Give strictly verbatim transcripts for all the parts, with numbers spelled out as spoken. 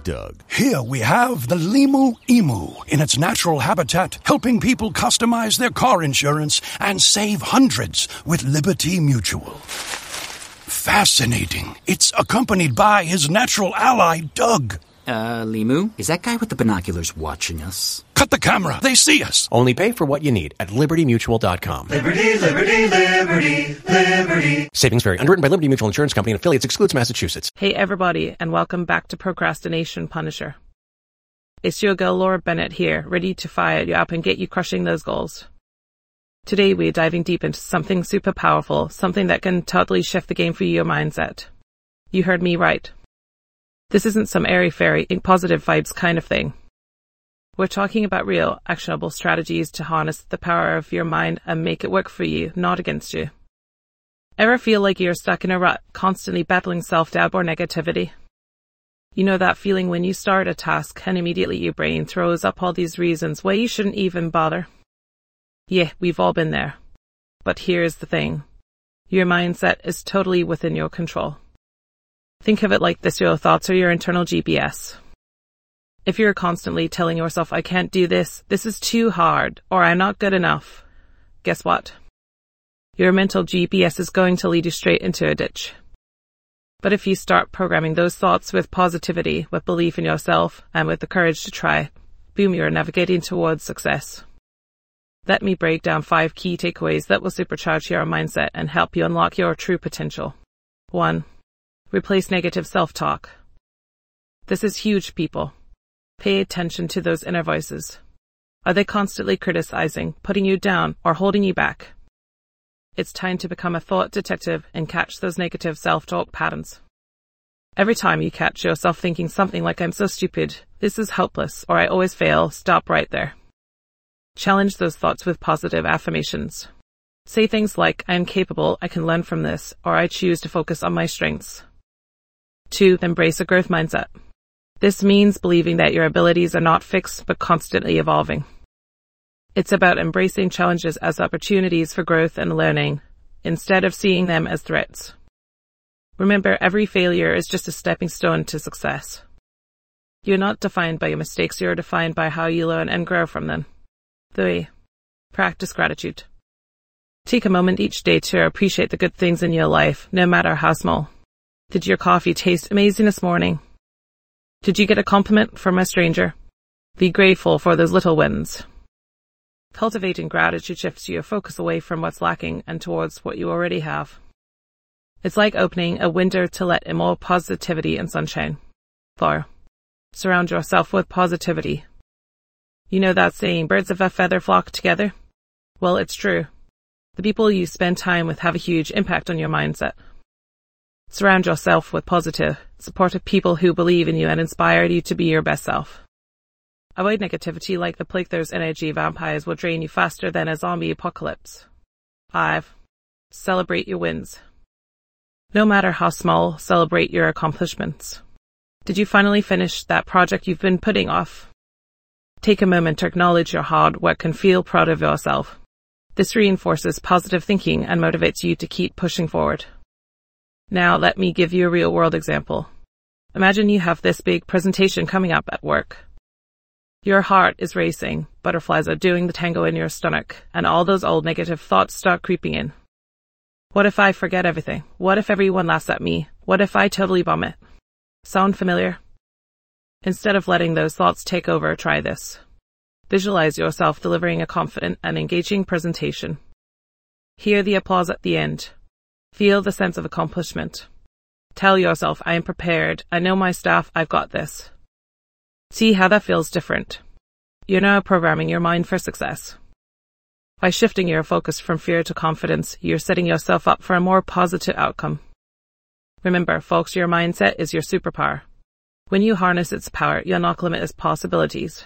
Doug. Here we have the Limu Emu in its natural habitat, helping people customize their car insurance and save hundreds with Liberty Mutual. Fascinating. It's accompanied by his natural ally, Doug. Uh, Limu? Is that guy with the binoculars watching us? Cut the camera. They see us. Only pay for what you need at liberty mutual dot com. Liberty, liberty, liberty, liberty. Savings vary. Underwritten by Liberty Mutual Insurance Company and affiliates. Excludes Massachusetts. Hey everybody, and welcome back to Procrastination Punisher. It's your girl Laura Bennett here, ready to fire you up and get you crushing those goals. Today we're diving deep into something super powerful, something that can totally shift the game for your mindset. You heard me right. This isn't some airy-fairy, positive vibes kind of thing. We're talking about real, actionable strategies to harness the power of your mind and make it work for you, not against you. Ever feel like you're stuck in a rut, constantly battling self-doubt or negativity? You know that feeling when you start a task and immediately your brain throws up all these reasons why you shouldn't even bother? Yeah, we've all been there. But here's the thing. Your mindset is totally within your control. Think of it like this: your thoughts are your internal G P S. If you're constantly telling yourself, I can't do this, this is too hard, or I'm not good enough, guess what? Your mental G P S is going to lead you straight into a ditch. But if you start programming those thoughts with positivity, with belief in yourself, and with the courage to try, boom, you're navigating towards success. Let me break down five key takeaways that will supercharge your mindset and help you unlock your true potential. One. Replace negative self-talk. This is huge, people. Pay attention to those inner voices. Are they constantly criticizing, putting you down, or holding you back? It's time to become a thought detective and catch those negative self-talk patterns. Every time you catch yourself thinking something like, I'm so stupid, this is hopeless, or I always fail, stop right there. Challenge those thoughts with positive affirmations. Say things like, I am capable, I can learn from this, or I choose to focus on my strengths. Two, embrace a growth mindset. This means believing that your abilities are not fixed but constantly evolving. It's about embracing challenges as opportunities for growth and learning, instead of seeing them as threats. Remember, every failure is just a stepping stone to success. You're not defined by your mistakes, you're defined by how you learn and grow from them. Three, practice gratitude. Take a moment each day to appreciate the good things in your life, no matter how small. Did your coffee taste amazing this morning? Did you get a compliment from a stranger? Be grateful for those little wins. Cultivating gratitude shifts your focus away from what's lacking and towards what you already have. It's like opening a window to let in more positivity and sunshine. Four, surround yourself with positivity. You know that saying, birds of a feather flock together? Well, it's true. The people you spend time with have a huge impact on your mindset. Surround yourself with positive, supportive people who believe in you and inspire you to be your best self. Avoid negativity like the plague. Those energy vampires will drain you faster than a zombie apocalypse. Five, celebrate your wins. No matter how small, celebrate your accomplishments. Did you finally finish that project you've been putting off? Take a moment to acknowledge your hard work and feel proud of yourself. This reinforces positive thinking and motivates you to keep pushing forward. Now let me give you a real-world example. Imagine you have this big presentation coming up at work. Your heart is racing, butterflies are doing the tango in your stomach, and all those old negative thoughts start creeping in. What if I forget everything? What if everyone laughs at me? What if I totally bomb it? Sound familiar? Instead of letting those thoughts take over, try this. Visualize yourself delivering a confident and engaging presentation. Hear the applause at the end. Feel the sense of accomplishment. Tell yourself, I am prepared, I know my stuff, I've got this. See how that feels different. You're now programming your mind for success. By shifting your focus from fear to confidence, you're setting yourself up for a more positive outcome. Remember, folks, your mindset is your superpower. When you harness its power, you unlock limitless possibilities.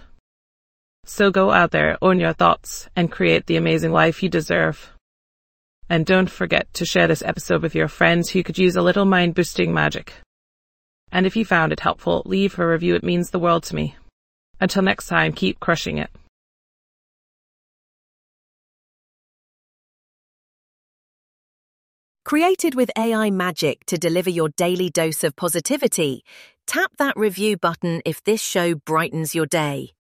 So go out there, own your thoughts, and create the amazing life you deserve. And don't forget to share this episode with your friends who could use a little mind-boosting magic. And if you found it helpful, leave a review. It means the world to me. Until next time, keep crushing it. Created with A I magic to deliver your daily dose of positivity, Tap that review button if this show brightens your day.